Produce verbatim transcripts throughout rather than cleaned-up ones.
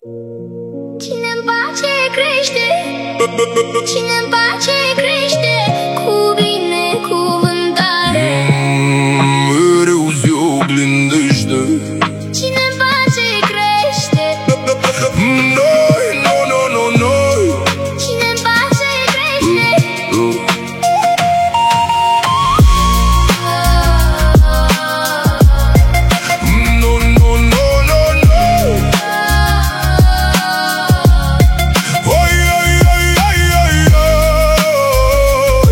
Cine-n pace crește, cine-n pace crește, cu binecuvântare. Mereu se oglindește. Cine-n pace crește, Noi, no, no, no, noi. cine-n pace crește. No, no, no, no, no. Oi, oi, oi, oi, oi, oi.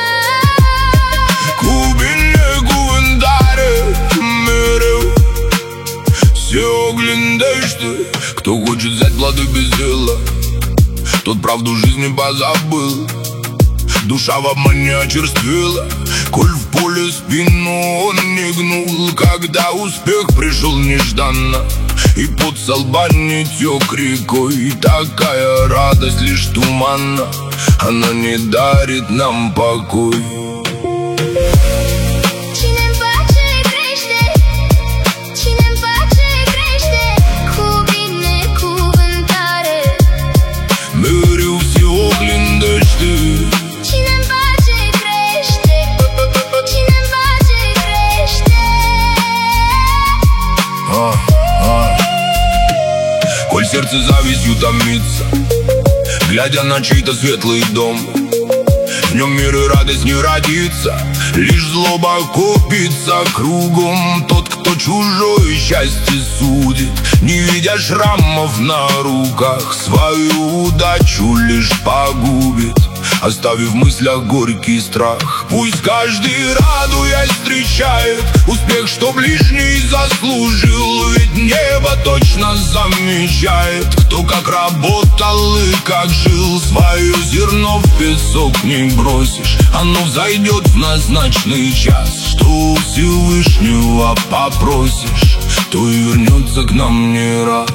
Cu binecuvântare mereu se oglindește. Кто хочет взять плоды без дела, тот правду жизни позабыл. Душа в обмане очерствела, коль в поле спину он не гнул. Когда успех пришел нежданно, и пот со лба не тек рекой, такая радость лишь туманна, она не дарит нам покой. Cine-n pace crește, cine-n pace crește, cu binecuvântare. Mereu se oglindește. Cine-n pace crește, cine-n pace crește. А, а. Коль сердце завистью томится, глядя на чей-то светлый дом, в нем мир и радость не родится, лишь злоба копится кругом. Тот, кто чужое счастье судит, не видя шрамов на руках, свою удачу лишь погубит, оставив в мыслях горький страх. Пусть каждый, радуясь, встречает успех, что ближний заслужил, ведь небо точно замечает, кто как работал и как жил. Свое зерно в песок не бросишь, оно взойдет в назначенный час. Что у Всевышнего попросишь, то и вернется к нам не раз.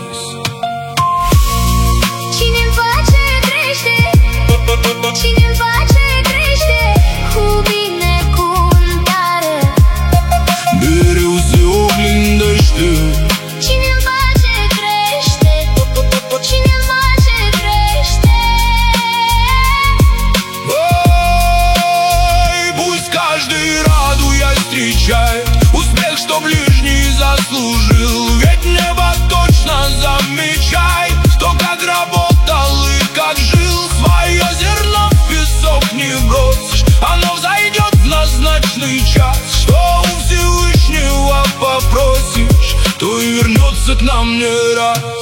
Cine-n pace crește, cine-n pace crește, cu binecuvântare. Mereu se oglindește. Cine-n pace crește, cine-n pace crește. Ой, пусть каждый, радуясь, встречает успех, что ближний заслужил, ведь небо точно замечает, кто как работал и как жил. Свое зерно в песок не бросишь, оно взойдет в назначенный час. Что у Всевышнего попросишь, то и вернется к нам не раз.